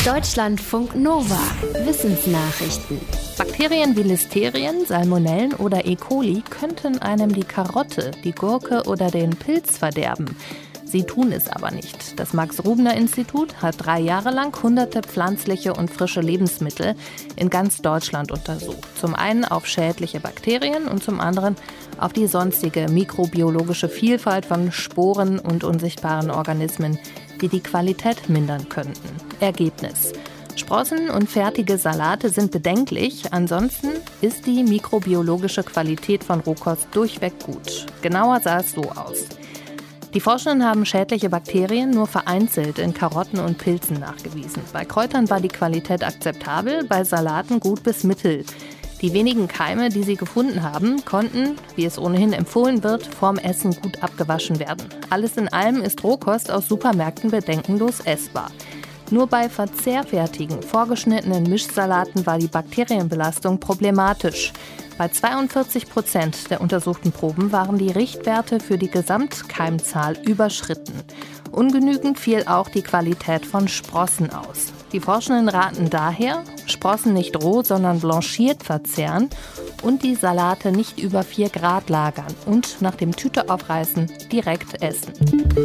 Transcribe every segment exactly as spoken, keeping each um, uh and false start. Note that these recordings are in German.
Deutschlandfunk Nova. Wissensnachrichten. Bakterien wie Listerien, Salmonellen oder E. coli könnten einem die Karotte, die Gurke oder den Pilz verderben. Sie tun es aber nicht. Das Max-Rubner-Institut hat drei Jahre lang hunderte pflanzliche und frische Lebensmittel in ganz Deutschland untersucht. Zum einen auf schädliche Bakterien und zum anderen auf die sonstige mikrobiologische Vielfalt von Sporen und unsichtbaren Organismen, die die Qualität mindern könnten. Ergebnis: Sprossen und fertige Salate sind bedenklich, ansonsten ist die mikrobiologische Qualität von Rohkost durchweg gut. Genauer sah es so aus. Die Forschenden haben schädliche Bakterien nur vereinzelt in Karotten und Pilzen nachgewiesen. Bei Kräutern war die Qualität akzeptabel, bei Salaten gut bis mittel. Die wenigen Keime, die sie gefunden haben, konnten, wie es ohnehin empfohlen wird, vorm Essen gut abgewaschen werden. Alles in allem ist Rohkost aus Supermärkten bedenkenlos essbar. Nur bei verzehrfertigen, vorgeschnittenen Mischsalaten war die Bakterienbelastung problematisch. Bei zweiundvierzig Prozent der untersuchten Proben waren die Richtwerte für die Gesamtkeimzahl überschritten. Ungenügend fiel auch die Qualität von Sprossen aus. Die Forschenden raten daher, Sprossen nicht roh, sondern blanchiert verzehren und die Salate nicht über vier Grad lagern und nach dem Tüte aufreißen direkt essen.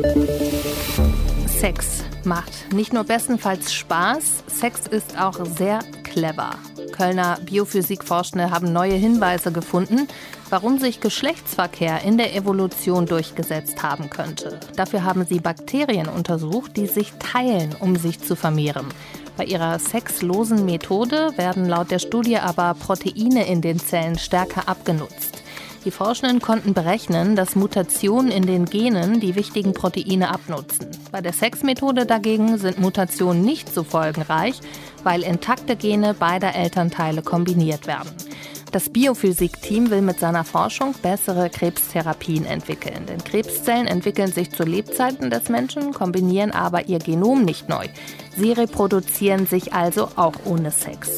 Sex macht nicht nur bestenfalls Spaß, Sex ist auch sehr clever. Kölner Biophysikforschende haben neue Hinweise gefunden, warum sich Geschlechtsverkehr in der Evolution durchgesetzt haben könnte. Dafür haben sie Bakterien untersucht, die sich teilen, um sich zu vermehren. Bei ihrer sexlosen Methode werden laut der Studie aber Proteine in den Zellen stärker abgenutzt. Die Forschenden konnten berechnen, dass Mutationen in den Genen die wichtigen Proteine abnutzen. Bei der Sexmethode dagegen sind Mutationen nicht so folgenreich, weil intakte Gene beider Elternteile kombiniert werden. Das Biophysik-Team will mit seiner Forschung bessere Krebstherapien entwickeln. Denn Krebszellen entwickeln sich zu Lebzeiten des Menschen, kombinieren aber ihr Genom nicht neu. Sie reproduzieren sich also auch ohne Sex.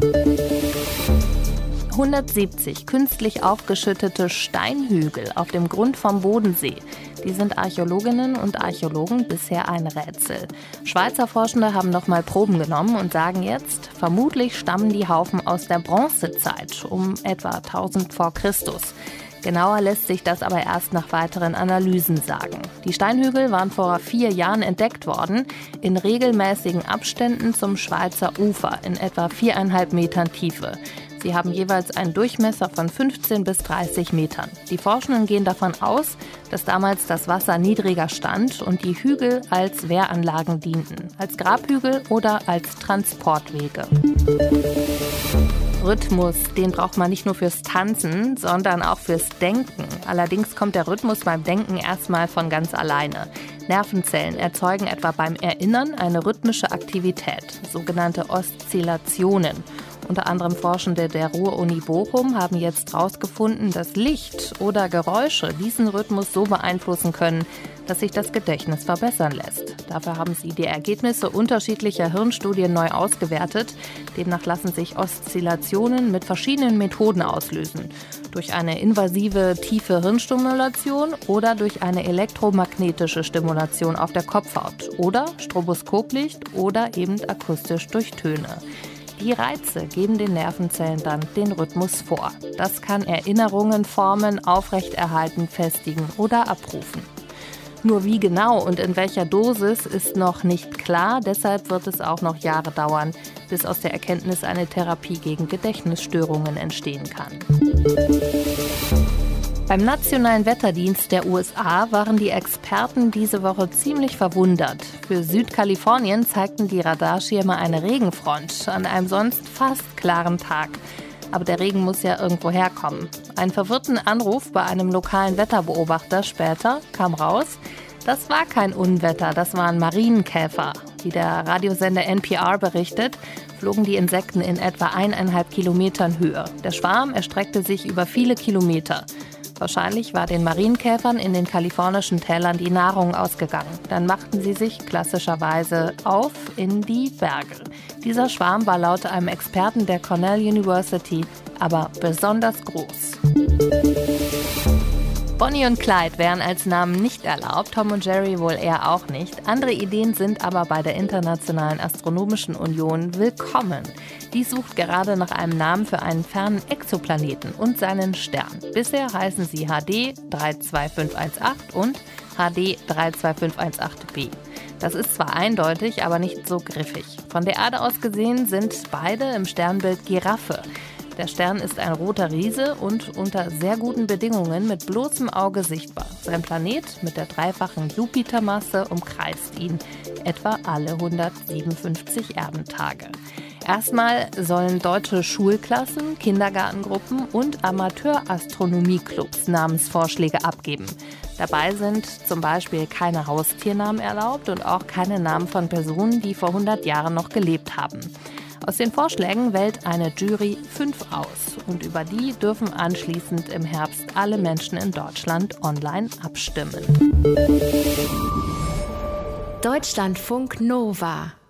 hundertsiebzig künstlich aufgeschüttete Steinhügel auf dem Grund vom Bodensee. Die sind Archäologinnen und Archäologen bisher ein Rätsel. Schweizer Forschende haben nochmal Proben genommen und sagen jetzt, vermutlich stammen die Haufen aus der Bronzezeit, um etwa tausend vor Christus. Genauer lässt sich das aber erst nach weiteren Analysen sagen. Die Steinhügel waren vor vier Jahren entdeckt worden, in regelmäßigen Abständen zum Schweizer Ufer in etwa viereinhalb Metern Tiefe. Sie haben jeweils einen Durchmesser von fünfzehn bis dreißig Metern. Die Forschenden gehen davon aus, dass damals das Wasser niedriger stand und die Hügel als Wehranlagen dienten, als Grabhügel oder als Transportwege. Rhythmus, den braucht man nicht nur fürs Tanzen, sondern auch fürs Denken. Allerdings kommt der Rhythmus beim Denken erstmal von ganz alleine. Nervenzellen erzeugen etwa beim Erinnern eine rhythmische Aktivität, sogenannte Oszillationen. Unter anderem Forschende der Ruhr-Uni Bochum haben jetzt herausgefunden, dass Licht oder Geräusche diesen Rhythmus so beeinflussen können, dass sich das Gedächtnis verbessern lässt. Dafür haben sie die Ergebnisse unterschiedlicher Hirnstudien neu ausgewertet. Demnach lassen sich Oszillationen mit verschiedenen Methoden auslösen. Durch eine invasive tiefe Hirnstimulation oder durch eine elektromagnetische Stimulation auf der Kopfhaut oder Stroboskoplicht oder eben akustisch durch Töne. Die Reize geben den Nervenzellen dann den Rhythmus vor. Das kann Erinnerungen formen, aufrechterhalten, festigen oder abrufen. Nur wie genau und in welcher Dosis ist noch nicht klar. Deshalb wird es auch noch Jahre dauern, bis aus der Erkenntnis eine Therapie gegen Gedächtnisstörungen entstehen kann. Beim Nationalen Wetterdienst der U S A waren die Experten diese Woche ziemlich verwundert. Für Südkalifornien zeigten die Radarschirme eine Regenfront an einem sonst fast klaren Tag. Aber der Regen muss ja irgendwo herkommen. Einen verwirrten Anruf bei einem lokalen Wetterbeobachter später kam raus, das war kein Unwetter, das waren Marienkäfer. Wie der Radiosender N P R berichtet, flogen die Insekten in etwa eineinhalb Kilometern Höhe. Der Schwarm erstreckte sich über viele Kilometer. Wahrscheinlich war den Marienkäfern in den kalifornischen Tälern die Nahrung ausgegangen. Dann machten sie sich klassischerweise auf in die Berge. Dieser Schwarm war laut einem Experten der Cornell University aber besonders groß. Bonnie und Clyde wären als Namen nicht erlaubt, Tom und Jerry wohl eher auch nicht. Andere Ideen sind aber bei der Internationalen Astronomischen Union willkommen. Die sucht gerade nach einem Namen für einen fernen Exoplaneten und seinen Stern. Bisher heißen sie H D drei zwei fünf eins acht und H D drei zwei fünf eins acht b. Das ist zwar eindeutig, aber nicht so griffig. Von der Erde aus gesehen sind beide im Sternbild Giraffe. Der Stern ist ein roter Riese und unter sehr guten Bedingungen mit bloßem Auge sichtbar. Sein Planet mit der dreifachen Jupitermasse umkreist ihn etwa alle hundertsiebenundfünfzig Erdentage. Erstmal sollen deutsche Schulklassen, Kindergartengruppen und Amateurastronomieclubs Namensvorschläge abgeben. Dabei sind zum Beispiel keine Haustiernamen erlaubt und auch keine Namen von Personen, die vor hundert Jahren noch gelebt haben. Aus den Vorschlägen wählt eine Jury fünf aus und über die dürfen anschließend im Herbst alle Menschen in Deutschland online abstimmen. Deutschlandfunk Nova